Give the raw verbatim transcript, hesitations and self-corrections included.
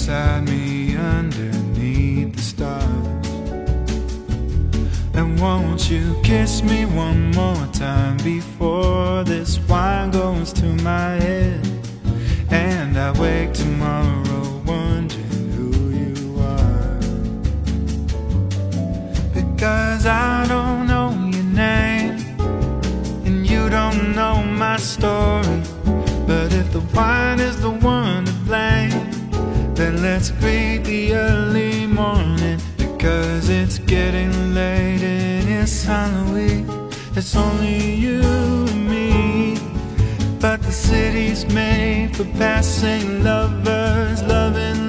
beside me underneath the stars. And won't you kiss me one more time before this wine goes to my head, and I wake tomorrow wondering who you are. Because I don't know your name, and you don't know my story. But if the wine is the one to blame, then let's greet the early morning. Because it's getting late and it's Halloween. It's only you and me, but the city's made for passing lovers, loving